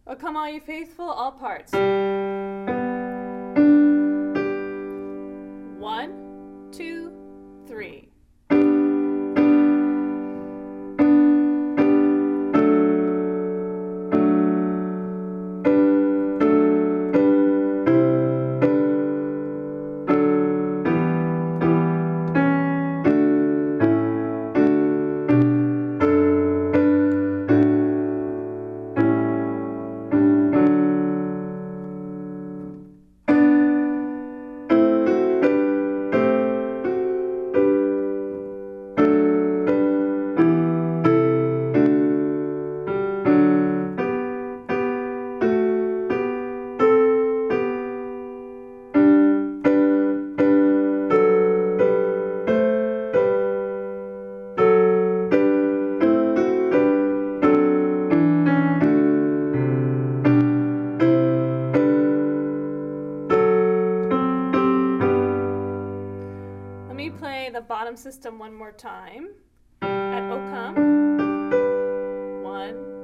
O come all you faithful, all parts. 1, 2, 3. Let me play the bottom system one more time. At O come. 1,